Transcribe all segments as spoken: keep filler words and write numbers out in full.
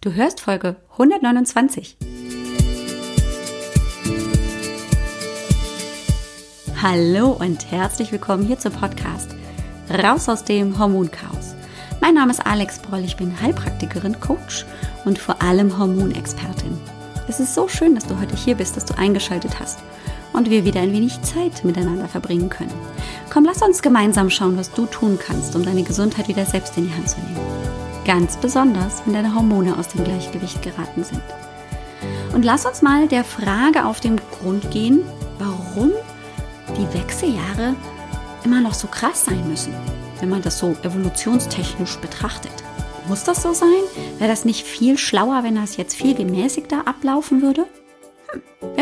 Du hörst Folge hundertneunundzwanzig. Hallo und herzlich willkommen hier zum Podcast Raus aus dem Hormonchaos. Mein Name ist Alex Broll, ich bin Heilpraktikerin, Coach und vor allem Hormonexpertin. Es ist so schön, dass du heute hier bist, dass du eingeschaltet hast und wir wieder ein wenig Zeit miteinander verbringen können. Komm, lass uns gemeinsam schauen, was du tun kannst, um deine Gesundheit wieder selbst in die Hand zu nehmen. Ganz besonders, wenn deine Hormone aus dem Gleichgewicht geraten sind. Und lass uns mal der Frage auf den Grund gehen, warum die Wechseljahre immer noch so krass sein müssen, wenn man das so evolutionstechnisch betrachtet. Muss das so sein? Wäre das nicht viel schlauer, wenn das jetzt viel gemäßigter ablaufen würde? Hm, wer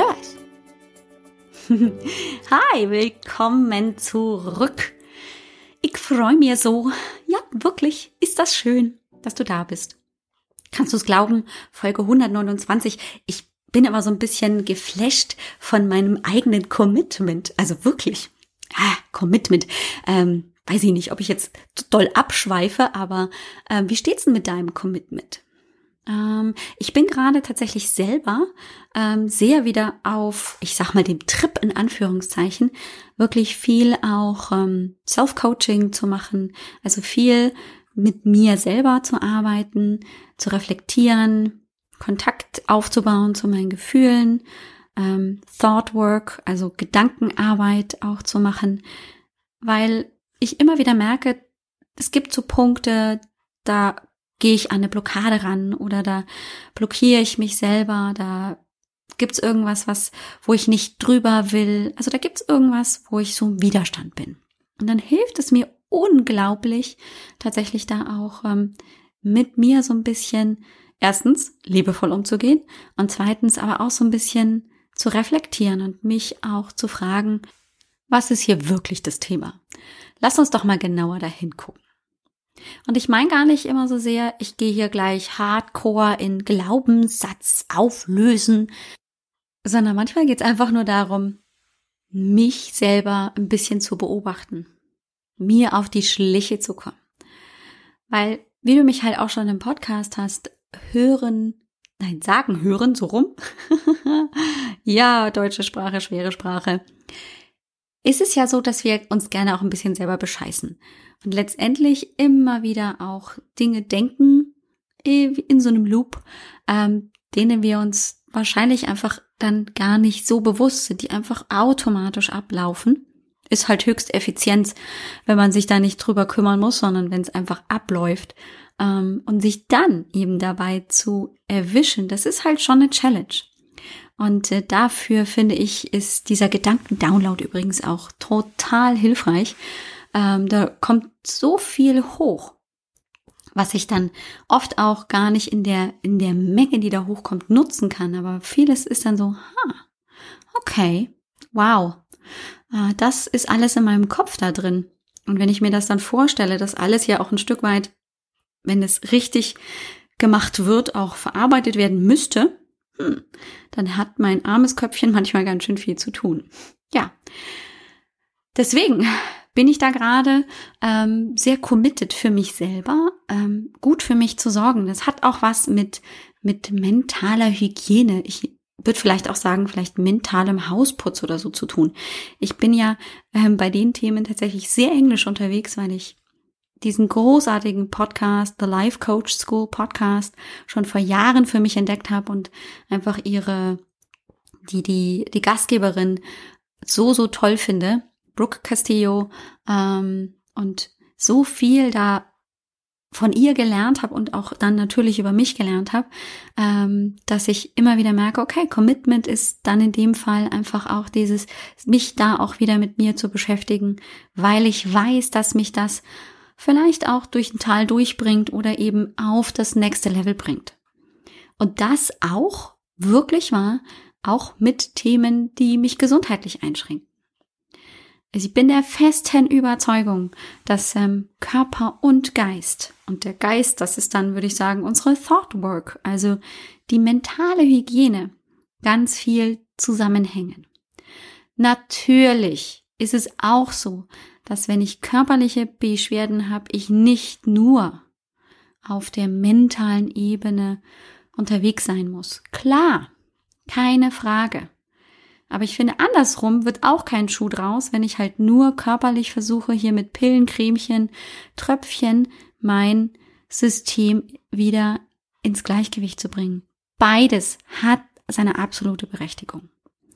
weiß. Hi, willkommen zurück. Ich freue mich so. Ja, wirklich, ist das schön, dass du da bist. Kannst du es glauben? Folge hundertneunundzwanzig. Ich bin aber so ein bisschen geflasht von meinem eigenen Commitment. Also wirklich, ah, Commitment. Ähm, weiß ich nicht, ob ich jetzt doll abschweife, aber äh, wie steht's denn mit deinem Commitment? Ähm, ich bin gerade tatsächlich selber ähm, sehr wieder auf, ich sag mal, dem Trip in Anführungszeichen, wirklich viel auch ähm, Self-Coaching zu machen, also viel mit mir selber zu arbeiten, zu reflektieren, Kontakt aufzubauen zu meinen Gefühlen, ähm, Thought Work, also Gedankenarbeit auch zu machen, weil ich immer wieder merke, es gibt so Punkte, da gehe ich an eine Blockade ran oder da blockiere ich mich selber, da gibt's irgendwas, was, wo ich nicht drüber will, also da gibt's irgendwas, wo ich so im Widerstand bin. Und dann hilft es mir unglaublich, tatsächlich da auch ähm, mit mir so ein bisschen, erstens, liebevoll umzugehen und zweitens aber auch so ein bisschen zu reflektieren und mich auch zu fragen, was ist hier wirklich das Thema? Lass uns doch mal genauer dahin gucken. Und ich meine gar nicht immer so sehr, ich gehe hier gleich hardcore in Glaubenssatz auflösen, sondern manchmal geht es einfach nur darum, mich selber ein bisschen zu beobachten, mir auf die Schliche zu kommen. Weil, wie du mich halt auch schon im Podcast hast, hören, nein, sagen hören, so rum. Ja, deutsche Sprache, schwere Sprache. Ist es ja so, dass wir uns gerne auch ein bisschen selber bescheißen und letztendlich immer wieder auch Dinge denken in so einem Loop, ähm, denen wir uns wahrscheinlich einfach dann gar nicht so bewusst sind, die einfach automatisch ablaufen. Ist halt höchst Effizienz, wenn man sich da nicht drüber kümmern muss, sondern wenn es einfach abläuft, ähm, und sich dann eben dabei zu erwischen, das ist halt schon eine Challenge. Und äh, dafür finde ich, ist dieser Gedankendownload übrigens auch total hilfreich. Ähm, da kommt so viel hoch, was ich dann oft auch gar nicht in der in der Menge, die da hochkommt, nutzen kann. Aber vieles ist dann so, ha, okay, wow, äh, das ist alles in meinem Kopf da drin. Und wenn ich mir das dann vorstelle, dass alles ja auch ein Stück weit, wenn es richtig gemacht wird, auch verarbeitet werden müsste, Hm, dann hat mein armes Köpfchen manchmal ganz schön viel zu tun. Ja, deswegen bin ich da gerade ähm, sehr committed für mich selber, ähm, gut für mich zu sorgen. Das hat auch was mit mit mentaler Hygiene. Ich würde vielleicht auch sagen, vielleicht mentalem Hausputz oder so zu tun. Ich bin ja ähm, bei den Themen tatsächlich sehr englisch unterwegs, weil ich diesen großartigen Podcast, The Life Coach School Podcast, schon vor Jahren für mich entdeckt habe und einfach ihre, die, die, die Gastgeberin so, so toll finde, Brooke Castillo, ähm, und so viel da von ihr gelernt habe und auch dann natürlich über mich gelernt habe, ähm, dass ich immer wieder merke, okay, Commitment ist dann in dem Fall einfach auch dieses, mich da auch wieder mit mir zu beschäftigen, weil ich weiß, dass mich das vielleicht auch durch ein Tal durchbringt oder eben auf das nächste Level bringt. Und das auch, wirklich wahr, auch mit Themen, die mich gesundheitlich einschränken. Also ich bin der festen Überzeugung, dass ähm, Körper und Geist, und der Geist, das ist dann, würde ich sagen, unsere Thought Work, also die mentale Hygiene, ganz viel zusammenhängen. Natürlich ist es auch so, dass wenn ich körperliche Beschwerden habe, ich nicht nur auf der mentalen Ebene unterwegs sein muss. Klar, keine Frage. Aber ich finde, andersrum wird auch kein Schuh draus, wenn ich halt nur körperlich versuche, hier mit Pillen, Cremchen, Tröpfchen mein System wieder ins Gleichgewicht zu bringen. Beides hat seine absolute Berechtigung.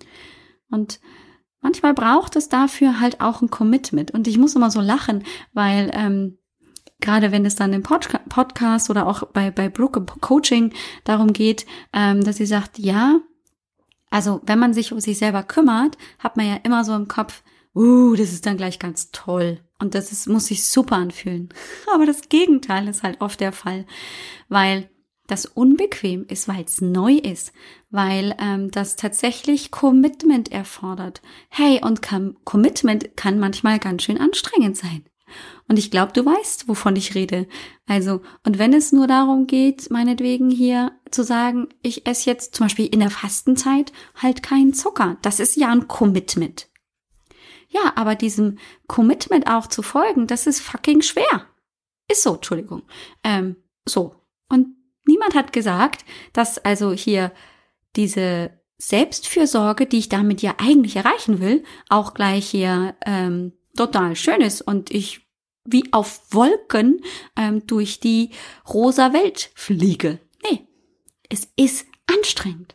Und manchmal braucht es dafür halt auch ein Commitment. Und ich muss immer so lachen, weil ähm, gerade wenn es dann im Podca- Podcast oder auch bei bei Brooke Coaching darum geht, ähm, dass sie sagt, ja, also wenn man sich um sich selber kümmert, hat man ja immer so im Kopf, uh, das ist dann gleich ganz toll. Und das ist, muss sich super anfühlen. Aber das Gegenteil ist halt oft der Fall, weil das unbequem ist, weil es neu ist, weil ähm, das tatsächlich Commitment erfordert. Hey, und Com- Commitment kann manchmal ganz schön anstrengend sein. Und ich glaube, du weißt, wovon ich rede. Also, und wenn es nur darum geht, meinetwegen hier zu sagen, ich esse jetzt zum Beispiel in der Fastenzeit halt keinen Zucker. Das ist ja ein Commitment. Ja, aber diesem Commitment auch zu folgen, das ist fucking schwer. Ist so, Entschuldigung. Ähm, so. Und niemand hat gesagt, dass also hier diese Selbstfürsorge, die ich damit ja eigentlich erreichen will, auch gleich hier ähm, total schön ist und ich wie auf Wolken ähm, durch die rosa Welt fliege. Nee, es ist anstrengend.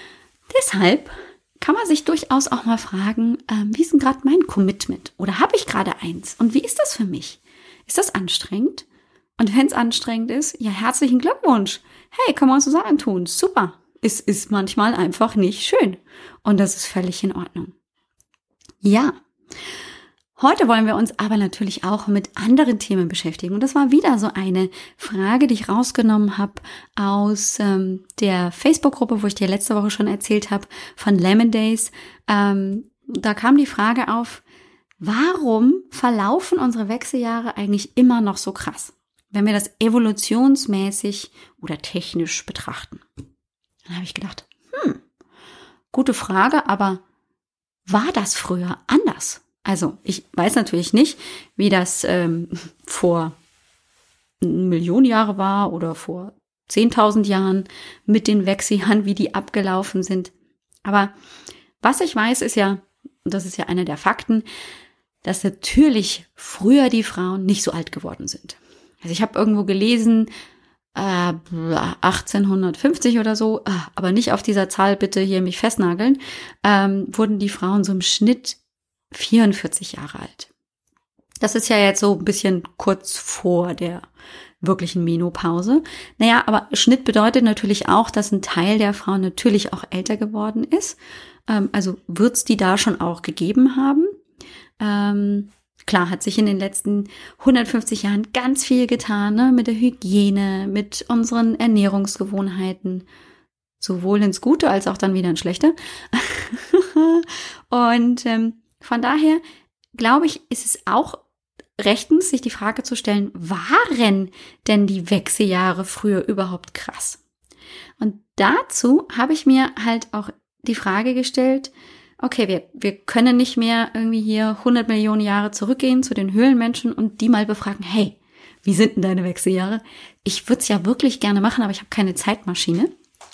Deshalb kann man sich durchaus auch mal fragen, ähm, wie ist denn gerade mein Commitment? Oder habe ich gerade eins? Und wie ist das für mich? Ist das anstrengend? Und wenn es anstrengend ist, ja, herzlichen Glückwunsch. Hey, kann man uns zusammentun. Super. Es ist manchmal einfach nicht schön. Und das ist völlig in Ordnung. Ja. Heute wollen wir uns aber natürlich auch mit anderen Themen beschäftigen. Und das war wieder so eine Frage, die ich rausgenommen habe aus ähm, der Facebook-Gruppe, wo ich dir letzte Woche schon erzählt habe, von Lemon Days. Ähm, da kam die Frage auf, warum verlaufen unsere Wechseljahre eigentlich immer noch so krass, wenn wir das evolutionsmäßig oder technisch betrachten? Dann habe ich gedacht, hm, gute Frage, aber war das früher anders? Also ich weiß natürlich nicht, wie das ähm, vor Millionen Jahre war oder vor zehntausend Jahren mit den Wechseljahren, wie die abgelaufen sind. Aber was ich weiß, ist ja, und das ist ja einer der Fakten, dass natürlich früher die Frauen nicht so alt geworden sind. Also ich habe irgendwo gelesen, äh, achtzehnhundertfünfzig oder so, aber nicht auf dieser Zahl bitte hier mich festnageln, ähm, wurden die Frauen so im Schnitt vierundvierzig Jahre alt. Das ist ja jetzt so ein bisschen kurz vor der wirklichen Menopause. Naja, aber Schnitt bedeutet natürlich auch, dass ein Teil der Frauen natürlich auch älter geworden ist. Ähm, also wird es die da schon auch gegeben haben. Ähm, klar, hat sich in den letzten hundertfünfzig Jahren ganz viel getan, ne? Mit der Hygiene, mit unseren Ernährungsgewohnheiten. Sowohl ins Gute als auch dann wieder ins Schlechte. Und ähm, von daher, glaube ich, ist es auch rechtens, sich die Frage zu stellen, waren denn die Wechseljahre früher überhaupt krass? Und dazu habe ich mir halt auch die Frage gestellt, okay, wir, wir können nicht mehr irgendwie hier hundert Millionen Jahre zurückgehen zu den Höhlenmenschen und die mal befragen, hey, wie sind denn deine Wechseljahre? Ich würde es ja wirklich gerne machen, aber ich habe keine Zeitmaschine.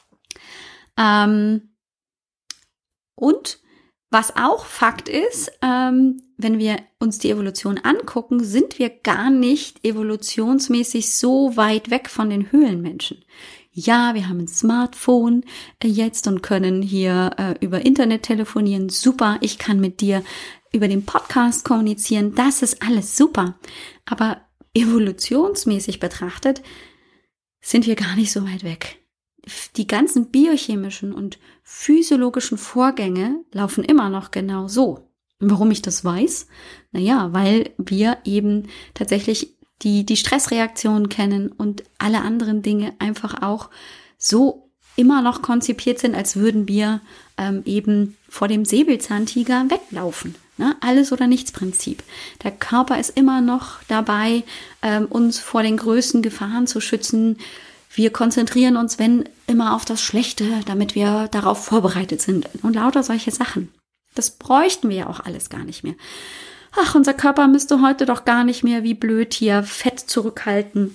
Ähm, und was auch Fakt ist, ähm, wenn wir uns die Evolution angucken, sind wir gar nicht evolutionsmäßig so weit weg von den Höhlenmenschen. Ja, wir haben ein Smartphone äh, jetzt und können hier äh, über Internet telefonieren. Super, ich kann mit dir über den Podcast kommunizieren. Das ist alles super. Aber evolutionsmäßig betrachtet sind wir gar nicht so weit weg. Die ganzen biochemischen und physiologischen Vorgänge laufen immer noch genau so. Und warum ich das weiß? Naja, weil wir eben tatsächlich die, die Stressreaktionen kennen und alle anderen Dinge einfach auch so immer noch konzipiert sind, als würden wir ähm, eben vor dem Säbelzahntiger weglaufen. Ne? Alles oder nichts Prinzip. Der Körper ist immer noch dabei, ähm, uns vor den größten Gefahren zu schützen. Wir konzentrieren uns, wenn, immer auf das Schlechte, damit wir darauf vorbereitet sind. Und lauter solche Sachen. Das bräuchten wir ja auch alles gar nicht mehr. Ach, unser Körper müsste heute doch gar nicht mehr wie blöd hier Fett zurückhalten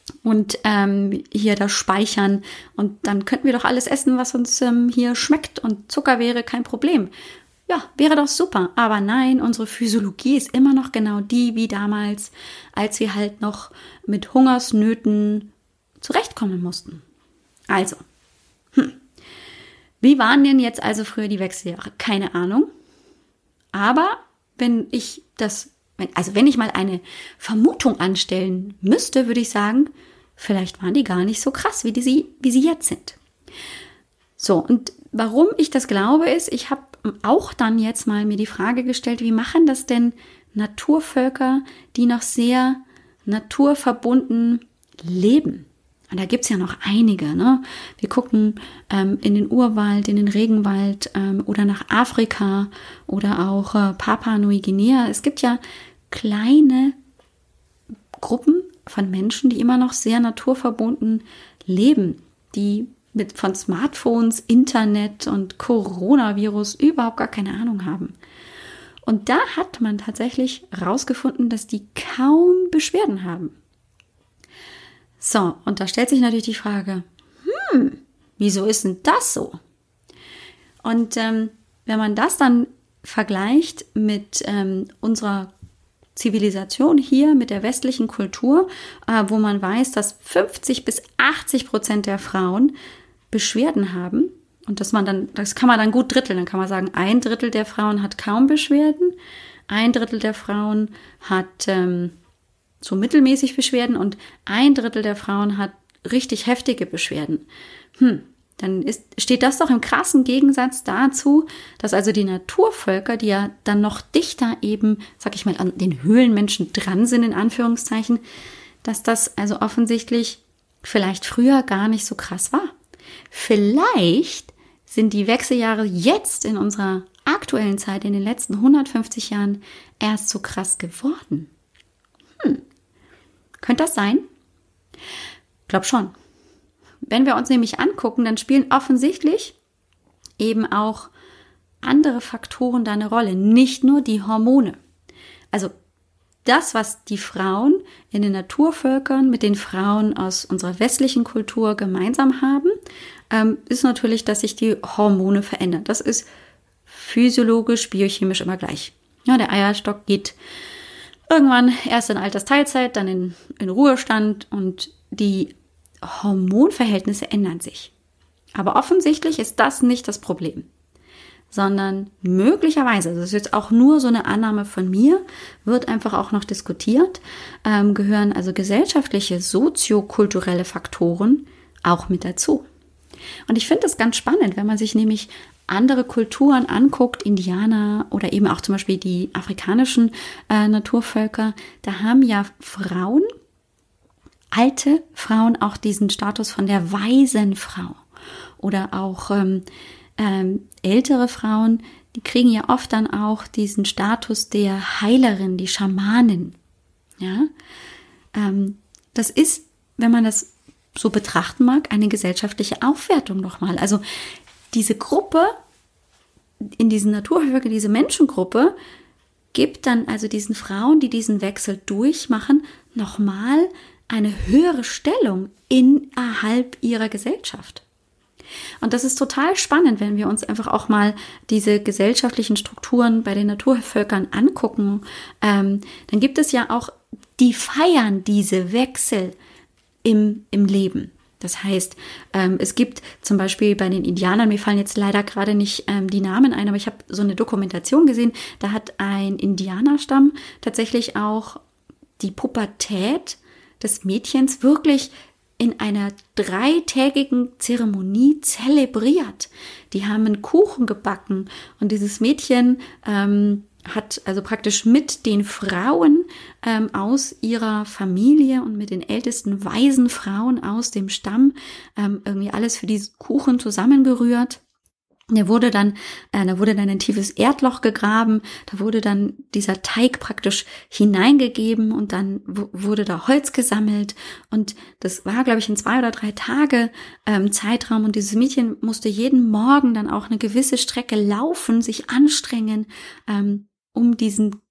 und ähm, hier das speichern und dann könnten wir doch alles essen, was uns ähm, hier schmeckt und Zucker wäre kein Problem. Ja, wäre doch super. Aber nein, unsere Physiologie ist immer noch genau die wie damals, als wir halt noch mit Hungersnöten zurechtkommen mussten. Also, hm. Wie waren denn jetzt also früher die Wechseljahre? Keine Ahnung. Aber wenn ich das, also wenn ich mal eine Vermutung anstellen müsste, würde ich sagen, vielleicht waren die gar nicht so krass, wie, die, wie sie jetzt sind. So, und warum ich das glaube, ist, ich habe auch dann jetzt mal mir die Frage gestellt, wie machen das denn Naturvölker, die noch sehr naturverbunden leben? Und da gibt's ja noch einige, ne? Wir gucken ähm, in den Urwald, in den Regenwald ähm, oder nach Afrika oder auch äh, Papua-Neuguinea. Es gibt ja kleine Gruppen von Menschen, die immer noch sehr naturverbunden leben, die mit von Smartphones, Internet und Coronavirus überhaupt gar keine Ahnung haben. Und da hat man tatsächlich rausgefunden, dass die kaum Beschwerden haben. So, und da stellt sich natürlich die Frage, hm, wieso ist denn das so? Und ähm, wenn man das dann vergleicht mit ähm, unserer Zivilisation hier, mit der westlichen Kultur, äh, wo man weiß, dass fünfzig bis achtzig Prozent der Frauen Beschwerden haben, und dass man dann, das kann man dann gut dritteln, dann kann man sagen, ein Drittel der Frauen hat kaum Beschwerden, ein Drittel der Frauen hat ähm, so mittelmäßig Beschwerden und ein Drittel der Frauen hat richtig heftige Beschwerden. Hm, dann ist, steht das doch im krassen Gegensatz dazu, dass also die Naturvölker, die ja dann noch dichter eben, sag ich mal, an den Höhlenmenschen dran sind, in Anführungszeichen, dass das also offensichtlich vielleicht früher gar nicht so krass war. Vielleicht sind die Wechseljahre jetzt in unserer aktuellen Zeit, in den letzten hundertfünfzig Jahren, erst so krass geworden. Hm. Könnte das sein? Glaub schon. Wenn wir uns nämlich angucken, dann spielen offensichtlich eben auch andere Faktoren da eine Rolle, nicht nur die Hormone. Also das, was die Frauen in den Naturvölkern mit den Frauen aus unserer westlichen Kultur gemeinsam haben, ähm, ist natürlich, dass sich die Hormone verändern. Das ist physiologisch, biochemisch immer gleich. Ja, der Eierstock geht irgendwann erst in Altersteilzeit, dann in, in Ruhestand und die Hormonverhältnisse ändern sich. Aber offensichtlich ist das nicht das Problem, sondern möglicherweise, das ist jetzt auch nur so eine Annahme von mir, wird einfach auch noch diskutiert, ähm, gehören also gesellschaftliche, soziokulturelle Faktoren auch mit dazu. Und ich finde das ganz spannend, wenn man sich nämlich andere Kulturen anguckt, Indianer oder eben auch zum Beispiel die afrikanischen äh, Naturvölker, da haben ja Frauen, alte Frauen auch diesen Status von der weisen Frau oder auch ähm, ähm, ältere Frauen, die kriegen ja oft dann auch diesen Status der Heilerin, die Schamanin. Ja, ähm, das ist, wenn man das so betrachten mag, eine gesellschaftliche Aufwertung nochmal. Also diese Gruppe, in diesen Naturvölkern, diese Menschengruppe, gibt dann also diesen Frauen, die diesen Wechsel durchmachen, nochmal eine höhere Stellung innerhalb ihrer Gesellschaft. Und das ist total spannend, wenn wir uns einfach auch mal diese gesellschaftlichen Strukturen bei den Naturvölkern angucken. Ähm, dann gibt es ja auch, die feiern diese Wechsel im, im Leben. Das heißt, ähm, es gibt zum Beispiel bei den Indianern, mir fallen jetzt leider gerade nicht ähm, die Namen ein, aber ich habe so eine Dokumentation gesehen, da hat ein Indianerstamm tatsächlich auch die Pubertät des Mädchens wirklich in einer dreitägigen Zeremonie zelebriert. Die haben einen Kuchen gebacken und dieses Mädchen ähm, hat also praktisch mit den Frauen ähm, aus ihrer Familie und mit den ältesten weisen Frauen aus dem Stamm ähm, irgendwie alles für diesen Kuchen zusammengerührt. Der wurde dann, äh, da wurde dann ein tiefes Erdloch gegraben, da wurde dann dieser Teig praktisch hineingegeben und dann w- wurde da Holz gesammelt und das war, glaube ich, in zwei oder drei Tage ähm, Zeitraum und dieses Mädchen musste jeden Morgen dann auch eine gewisse Strecke laufen, sich anstrengen, ähm, um diesen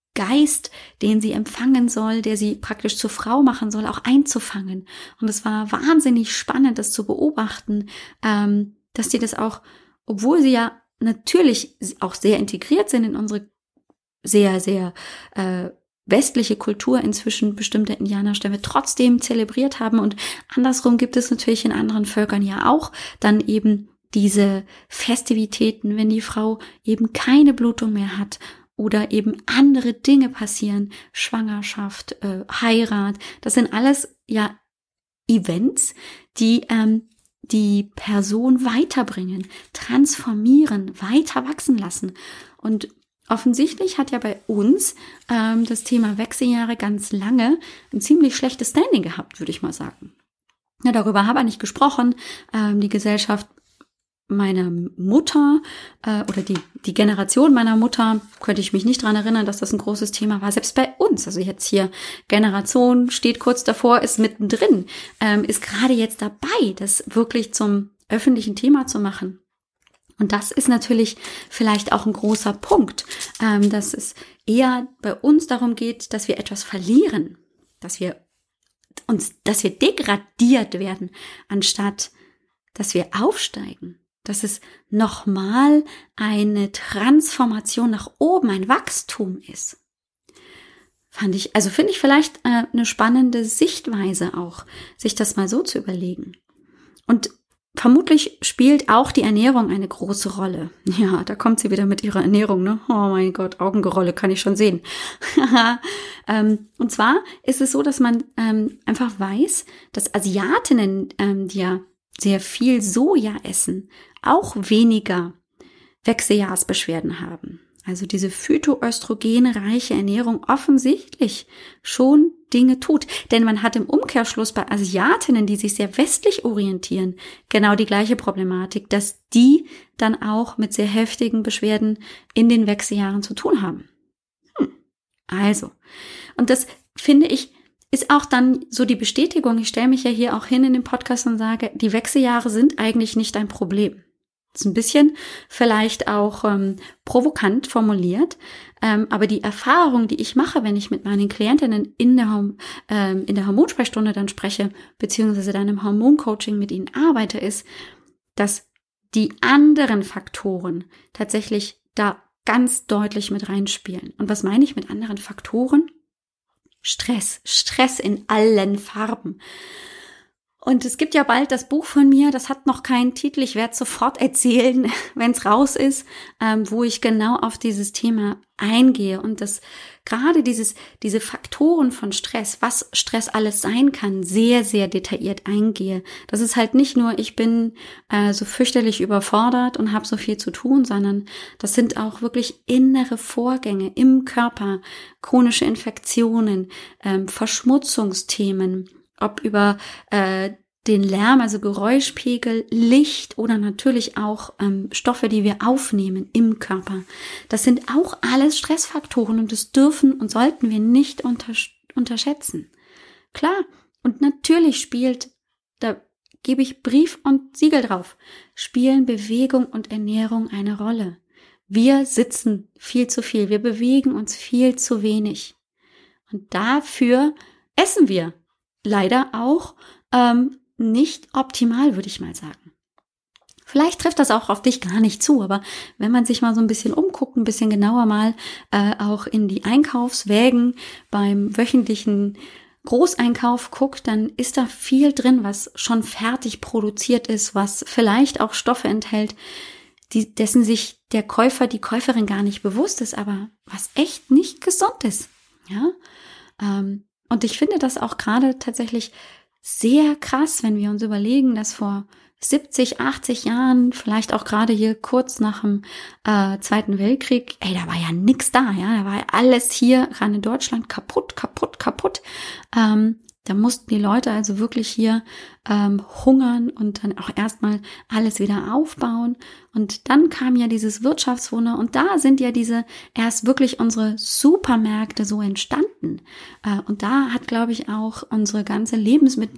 Geist, den sie empfangen soll, der sie praktisch zur Frau machen soll, auch einzufangen. Und es war wahnsinnig spannend, das zu beobachten, ähm, dass die das auch, obwohl sie ja natürlich auch sehr integriert sind in unsere sehr, sehr äh, westliche Kultur, inzwischen bestimmte Indianerstämme trotzdem zelebriert haben. Und andersrum gibt es natürlich in anderen Völkern ja auch dann eben diese Festivitäten, wenn die Frau eben keine Blutung mehr hat oder eben andere Dinge passieren, Schwangerschaft, äh, Heirat, das sind alles ja Events, die ähm, die Person weiterbringen, transformieren, weiter wachsen lassen. Und offensichtlich hat ja bei uns ähm, das Thema Wechseljahre ganz lange ein ziemlich schlechtes Standing gehabt, würde ich mal sagen. Ja, darüber habe ich nicht gesprochen. Ähm, die Gesellschaft meiner Mutter äh, oder die die Generation meiner Mutter, könnte ich mich nicht dran erinnern, dass das ein großes Thema war. Selbst bei uns, also jetzt hier Generation steht kurz davor, ist mittendrin, ähm, ist gerade jetzt dabei, das wirklich zum öffentlichen Thema zu machen. Und das ist natürlich vielleicht auch ein großer Punkt, ähm, dass es eher bei uns darum geht, dass wir etwas verlieren, dass wir uns, dass wir degradiert werden, anstatt dass wir aufsteigen. Dass es nochmal eine Transformation nach oben, ein Wachstum ist. Fand ich, also finde ich vielleicht äh, eine spannende Sichtweise auch, sich das mal so zu überlegen. Und vermutlich spielt auch die Ernährung eine große Rolle. Ja, da kommt sie wieder mit ihrer Ernährung, ne? Oh mein Gott, Augengerolle kann ich schon sehen. ähm, und zwar ist es so, dass man ähm, einfach weiß, dass Asiatinnen, ähm, die ja sehr viel Soja essen, auch weniger Wechseljahrsbeschwerden haben. Also diese phytoöstrogenreiche Ernährung offensichtlich schon Dinge tut. Denn man hat im Umkehrschluss bei Asiatinnen, die sich sehr westlich orientieren, genau die gleiche Problematik, dass die dann auch mit sehr heftigen Beschwerden in den Wechseljahren zu tun haben. Hm. Also, und das finde ich ist auch dann so die Bestätigung, ich stelle mich ja hier auch hin in den Podcast und sage, die Wechseljahre sind eigentlich nicht ein Problem. Das ist ein bisschen vielleicht auch ähm, provokant formuliert, ähm, aber die Erfahrung, die ich mache, wenn ich mit meinen Klientinnen in der, ähm, in der Hormonsprechstunde dann spreche, beziehungsweise dann im Hormoncoaching mit ihnen arbeite, ist, dass die anderen Faktoren tatsächlich da ganz deutlich mit reinspielen. Und was meine ich mit anderen Faktoren? Stress, Stress in allen Farben. Und es gibt ja bald das Buch von mir, das hat noch keinen Titel, ich werde sofort erzählen, wenn es raus ist, ähm, wo ich genau auf dieses Thema eingehe und das gerade dieses diese Faktoren von Stress, was Stress alles sein kann, sehr, sehr detailliert eingehe. Das ist halt nicht nur, ich bin äh, so fürchterlich überfordert und habe so viel zu tun, sondern das sind auch wirklich innere Vorgänge im Körper, chronische Infektionen, ähm, Verschmutzungsthemen, ob über äh, den Lärm, also Geräuschpegel, Licht oder natürlich auch ähm, Stoffe, die wir aufnehmen im Körper. Das sind auch alles Stressfaktoren und das dürfen und sollten wir nicht untersch- unterschätzen. Klar, und natürlich spielt, da gebe ich Brief und Siegel drauf, spielen Bewegung und Ernährung eine Rolle. Wir sitzen viel zu viel, wir bewegen uns viel zu wenig. Und dafür essen wir. Leider auch ähm, nicht optimal, würde ich mal sagen. Vielleicht trifft das auch auf dich gar nicht zu, aber wenn man sich mal so ein bisschen umguckt, ein bisschen genauer mal äh, auch in die Einkaufswägen beim wöchentlichen Großeinkauf guckt, dann ist da viel drin, was schon fertig produziert ist, was vielleicht auch Stoffe enthält, die, dessen sich der Käufer, die Käuferin gar nicht bewusst ist, aber was echt nicht gesund ist. Ja, ähm, Und ich finde das auch gerade tatsächlich sehr krass, wenn wir uns überlegen, dass vor siebzig, achtzig Jahren, vielleicht auch gerade hier kurz nach dem äh, Zweiten Weltkrieg, ey, da war ja nix da, ja, da war ja alles hier, gerade in Deutschland, kaputt, kaputt, kaputt. Ähm, da mussten die Leute also wirklich hier ähm, hungern und dann auch erstmal alles wieder aufbauen. Und dann kam ja dieses Wirtschaftswunder und da sind ja diese erst wirklich unsere Supermärkte so entstanden. Äh, und da hat, glaube ich, auch unsere ganze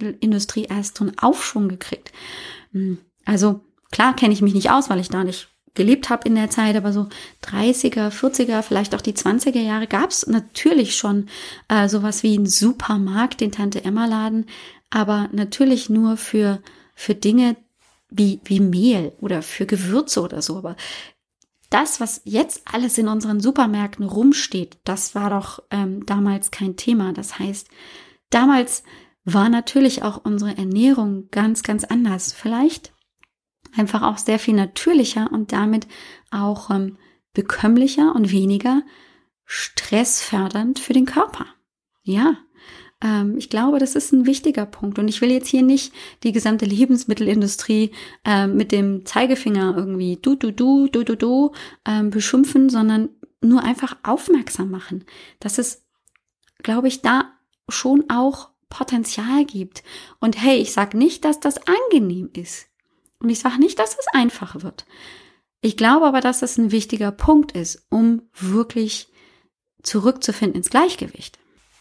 Lebensmittelindustrie erst so einen Aufschwung gekriegt. Also klar kenne ich mich nicht aus, weil ich da nicht gelebt habe in der Zeit, aber so dreißiger, vierziger, vielleicht auch die zwanziger Jahre gab es natürlich schon äh, sowas wie einen Supermarkt, den Tante-Emma-Laden, aber natürlich nur für, für Dinge wie, wie Mehl oder für Gewürze oder so. Aber das, was jetzt alles in unseren Supermärkten rumsteht, das war doch ähm, damals kein Thema. Das heißt, damals war natürlich auch unsere Ernährung ganz, ganz anders. Vielleicht einfach auch sehr viel natürlicher und damit auch ähm, bekömmlicher und weniger stressfördernd für den Körper. Ja, ähm, ich glaube, das ist ein wichtiger Punkt. Und ich will jetzt hier nicht die gesamte Lebensmittelindustrie äh, mit dem Zeigefinger irgendwie du, du, du, du, du, du ähm, beschimpfen, sondern nur einfach aufmerksam machen, dass es, glaube ich, da schon auch Potenzial gibt. Und hey, ich sage nicht, dass das angenehm ist. Und ich sage nicht, dass es einfach wird. Ich glaube aber, dass es ein wichtiger Punkt ist, um wirklich zurückzufinden ins Gleichgewicht.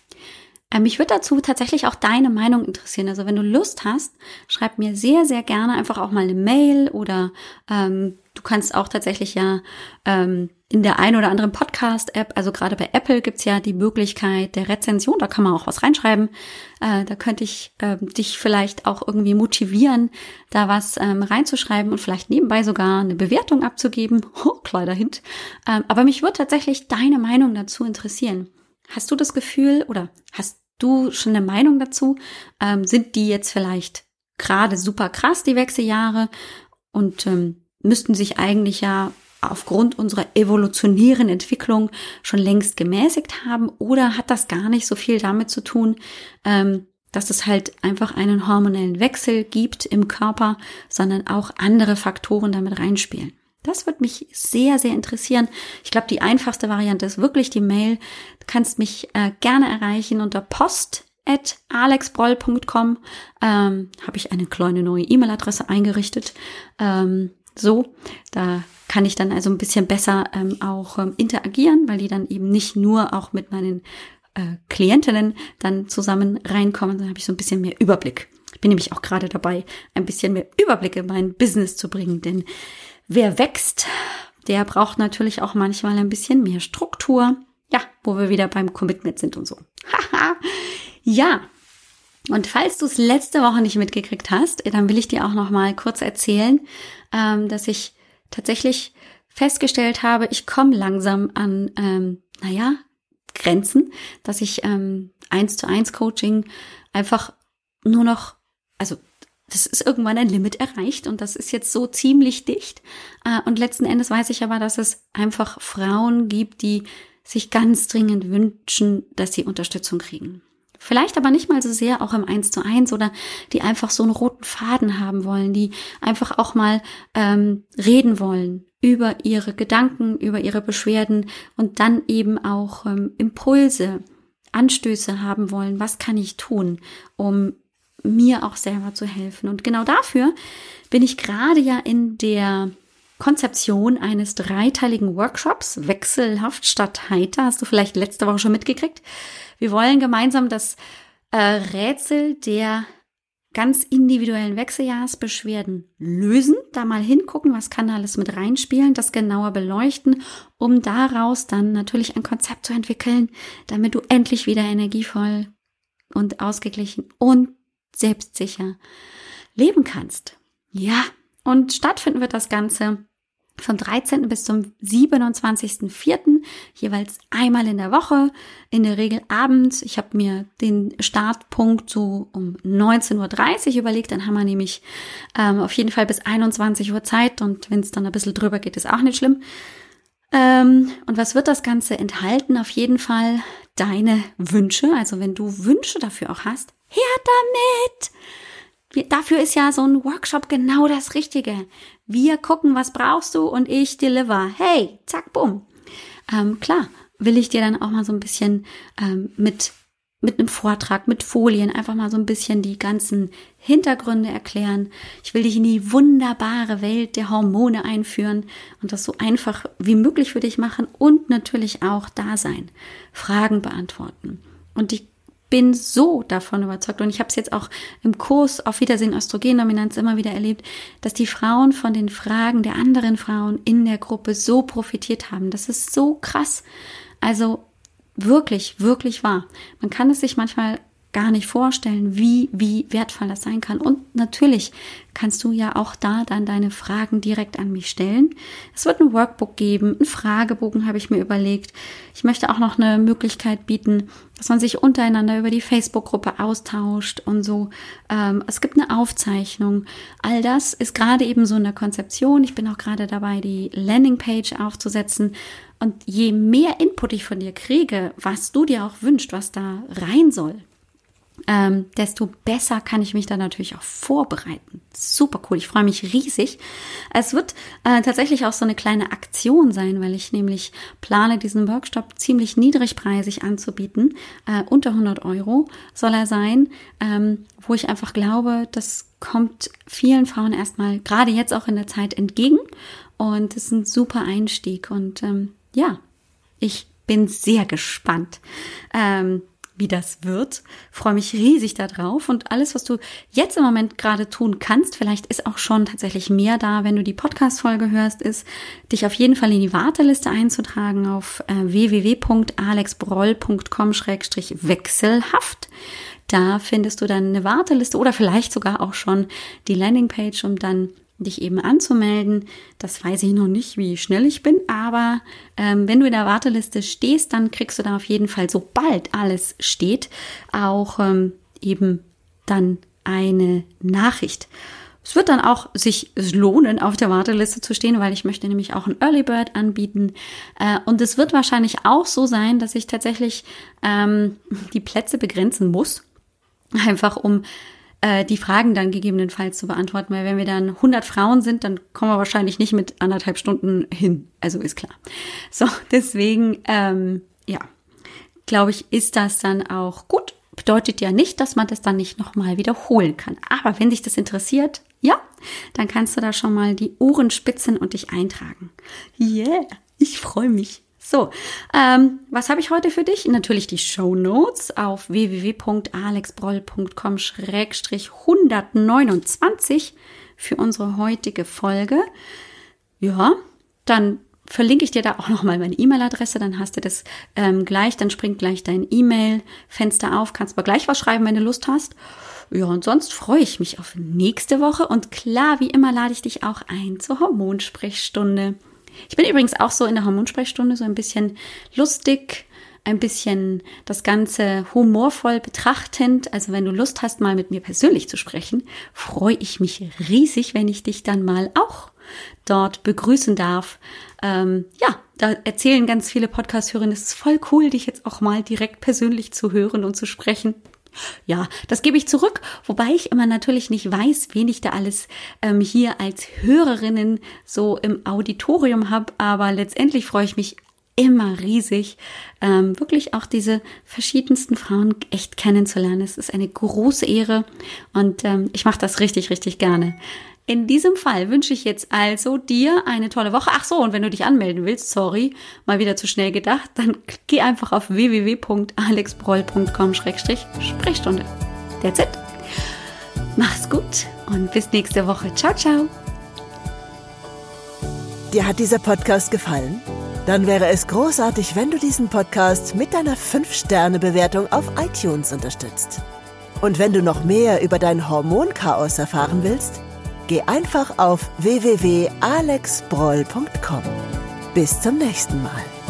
Ähm, mich würde dazu tatsächlich auch deine Meinung interessieren. Also wenn du Lust hast, schreib mir sehr, sehr gerne einfach auch mal eine Mail oder ähm, du kannst auch tatsächlich ja ähm, in der ein oder anderen Podcast-App, also gerade bei Apple gibt's ja die Möglichkeit der Rezension, da kann man auch was reinschreiben. Äh, da könnte ich äh, dich vielleicht auch irgendwie motivieren, da was ähm, reinzuschreiben und vielleicht nebenbei sogar eine Bewertung abzugeben. Oh, kleiner Hint. Ähm, aber mich würde tatsächlich deine Meinung dazu interessieren. Hast du das Gefühl oder hast du schon eine Meinung dazu? Ähm, sind die jetzt vielleicht gerade super krass, die Wechseljahre, und ähm, müssten sich eigentlich ja aufgrund unserer evolutionären Entwicklung schon längst gemäßigt haben, oder hat das gar nicht so viel damit zu tun, ähm, dass es halt einfach einen hormonellen Wechsel gibt im Körper, sondern auch andere Faktoren damit reinspielen? Das würde mich sehr, sehr interessieren. Ich glaube, die einfachste Variante ist wirklich die Mail. Du kannst mich äh, gerne erreichen unter post at alexbroll punkt com. Ähm, habe ich eine kleine neue E-Mail-Adresse eingerichtet. Ähm, so, da kann ich dann also ein bisschen besser ähm, auch ähm, interagieren, weil die dann eben nicht nur auch mit meinen äh, Klientinnen dann zusammen reinkommen, dann habe ich so ein bisschen mehr Überblick. Ich bin nämlich auch gerade dabei, ein bisschen mehr Überblick in mein Business zu bringen, denn wer wächst, der braucht natürlich auch manchmal ein bisschen mehr Struktur. Ja, wo wir wieder beim Commitment sind und so. Haha. Ja, und falls du es letzte Woche nicht mitgekriegt hast, dann will ich dir auch noch mal kurz erzählen, ähm, dass ich tatsächlich festgestellt habe, ich komme langsam an, ähm, naja, Grenzen, dass ich ähm, eins zu eins Coaching einfach nur noch, also das ist irgendwann ein Limit erreicht und das ist jetzt so ziemlich dicht. Äh, und letzten Endes weiß ich aber, dass es einfach Frauen gibt, die sich ganz dringend wünschen, dass sie Unterstützung kriegen. Vielleicht aber nicht mal so sehr auch im eins zu eins oder die einfach so einen roten Faden haben wollen, die einfach auch mal ähm, reden wollen über ihre Gedanken, über ihre Beschwerden und dann eben auch ähm, Impulse, Anstöße haben wollen. Was kann ich tun, um mir auch selber zu helfen? Und genau dafür bin ich gerade ja in der Konzeption eines dreiteiligen Workshops, Wechselhaft statt heiter, hast du vielleicht letzte Woche schon mitgekriegt. Wir wollen gemeinsam das äh, Rätsel der ganz individuellen Wechseljahrsbeschwerden lösen, da mal hingucken, was kann da alles mit reinspielen, das genauer beleuchten, um daraus dann natürlich ein Konzept zu entwickeln, damit du endlich wieder energievoll und ausgeglichen und selbstsicher leben kannst. Ja, und stattfinden wird das Ganze vom dreizehnten bis zum siebenundzwanzigsten vierten jeweils einmal in der Woche, in der Regel abends. Ich habe mir den Startpunkt so um neunzehn Uhr dreißig überlegt, dann haben wir nämlich ähm, auf jeden Fall bis einundzwanzig Uhr Zeit und wenn es dann ein bisschen drüber geht, ist auch nicht schlimm. Ähm, und was wird das Ganze enthalten? Auf jeden Fall deine Wünsche, also wenn du Wünsche dafür auch hast, her damit! Dafür ist ja so ein Workshop genau das Richtige. Wir gucken, was brauchst du und ich deliver. Hey, zack, bumm. Ähm, klar, will ich dir dann auch mal so ein bisschen ähm, mit mit einem Vortrag, mit Folien einfach mal so ein bisschen die ganzen Hintergründe erklären. Ich will dich in die wunderbare Welt der Hormone einführen und das so einfach wie möglich für dich machen und natürlich auch da sein, Fragen beantworten. Und ich bin so davon überzeugt und ich habe es jetzt auch im Kurs Auf Wiedersehen Östrogendominanz immer wieder erlebt, dass die Frauen von den Fragen der anderen Frauen in der Gruppe so profitiert haben. Das ist so krass. Also wirklich, wirklich wahr. Man kann es sich manchmal gar nicht vorstellen, wie, wie wertvoll das sein kann. Und natürlich kannst du ja auch da dann deine Fragen direkt an mich stellen. Es wird ein Workbook geben, einen Fragebogen habe ich mir überlegt. Ich möchte auch noch eine Möglichkeit bieten, dass man sich untereinander über die Facebook-Gruppe austauscht und so. Ähm, es gibt eine Aufzeichnung. All das ist gerade eben so in der Konzeption. Ich bin auch gerade dabei, die Landingpage aufzusetzen. Und je mehr Input ich von dir kriege, was du dir auch wünschst, was da rein soll, Ähm, desto besser kann ich mich da natürlich auch vorbereiten. Super cool, ich freue mich riesig. Es wird äh, tatsächlich auch so eine kleine Aktion sein, weil ich nämlich plane, diesen Workshop ziemlich niedrigpreisig anzubieten. Äh, unter hundert Euro soll er sein, ähm, wo ich einfach glaube, das kommt vielen Frauen erstmal, gerade jetzt auch in der Zeit, entgegen. Und es ist ein super Einstieg. Und ähm, ja, ich bin sehr gespannt, ähm, wie das wird. Freue mich riesig darauf und alles, was du jetzt im Moment gerade tun kannst, vielleicht ist auch schon tatsächlich mehr da, wenn du die Podcast-Folge hörst, ist, dich auf jeden Fall in die Warteliste einzutragen auf äh, w w w punkt alex broll punkt com schrägstrich wechselhaft. Da findest du dann eine Warteliste oder vielleicht sogar auch schon die Landingpage, um dann dich eben anzumelden. Das weiß ich noch nicht, wie schnell ich bin, aber ähm, wenn du in der Warteliste stehst, dann kriegst du da auf jeden Fall, sobald alles steht, auch ähm, eben dann eine Nachricht. Es wird dann auch sich lohnen, auf der Warteliste zu stehen, weil ich möchte nämlich auch ein Early Bird anbieten. Äh, und es wird wahrscheinlich auch so sein, dass ich tatsächlich ähm, die Plätze begrenzen muss, einfach um die Fragen dann gegebenenfalls zu beantworten, weil wenn wir dann hundert Frauen sind, dann kommen wir wahrscheinlich nicht mit anderthalb Stunden hin. Also ist klar. So, deswegen, ähm, ja, glaube ich, ist das dann auch gut. Bedeutet ja nicht, dass man das dann nicht nochmal wiederholen kann. Aber wenn dich das interessiert, ja, dann kannst du da schon mal die Ohren spitzen und dich eintragen. Yeah, ich freue mich. So, ähm, was habe ich heute für dich? Natürlich die Shownotes auf w w w punkt alex broll punkt com schrägstrich hundertneunundzwanzig für unsere heutige Folge. Ja, dann verlinke ich dir da auch nochmal meine E-Mail-Adresse, dann hast du das ähm, gleich, dann springt gleich dein E-Mail-Fenster auf, kannst aber gleich was schreiben, wenn du Lust hast. Ja, und sonst freue ich mich auf nächste Woche und klar, wie immer lade ich dich auch ein zur Hormonsprechstunde. Ich bin übrigens auch so in der Hormonsprechstunde so ein bisschen lustig, ein bisschen das Ganze humorvoll betrachtend. Also wenn du Lust hast, mal mit mir persönlich zu sprechen, freue ich mich riesig, wenn ich dich dann mal auch dort begrüßen darf. Ähm, ja, da erzählen ganz viele Podcast-Hörerinnen, es ist voll cool, dich jetzt auch mal direkt persönlich zu hören und zu sprechen. Ja, das gebe ich zurück, wobei ich immer natürlich nicht weiß, wen ich da alles ähm, hier als Hörerinnen so im Auditorium habe, aber letztendlich freue ich mich immer riesig, ähm, wirklich auch diese verschiedensten Frauen echt kennenzulernen. Es ist eine große Ehre und ähm, ich mache das richtig, richtig gerne. In diesem Fall wünsche ich jetzt also dir eine tolle Woche. Ach so, und wenn du dich anmelden willst, sorry, mal wieder zu schnell gedacht, dann geh einfach auf w w w punkt alex broll punkt com schrägstrich Sprechstunde. That's it. Mach's gut und bis nächste Woche. Ciao, ciao. Dir hat dieser Podcast gefallen? Dann wäre es großartig, wenn du diesen Podcast mit deiner fünf Sterne Bewertung auf iTunes unterstützt. Und wenn du noch mehr über dein Hormonchaos erfahren willst, geh einfach auf w w w punkt alex broll punkt com. Bis zum nächsten Mal.